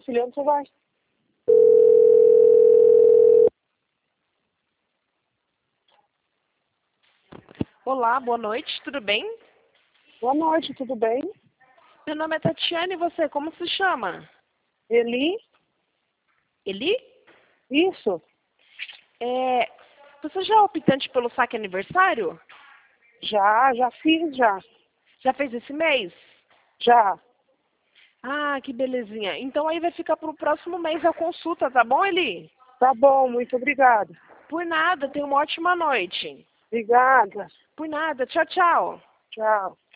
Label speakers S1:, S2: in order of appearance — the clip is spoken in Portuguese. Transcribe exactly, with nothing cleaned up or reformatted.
S1: filha, onde você vai?
S2: Olá, boa noite, tudo bem?
S1: Boa noite, tudo bem?
S2: Meu nome é Tatiane e você, como se chama?
S1: Eli?
S2: Eli?
S1: Isso?
S2: É, você já é optante pelo saque aniversário?
S1: Já, já fiz, já.
S2: Já fez esse mês?
S1: Já.
S2: Ah, que belezinha. Então aí vai ficar para o próximo mês a consulta, tá bom, Eli?
S1: Tá bom, muito obrigada.
S2: Por nada, tenha uma ótima noite.
S1: Obrigada.
S2: Por nada, tchau, tchau.
S1: Tchau.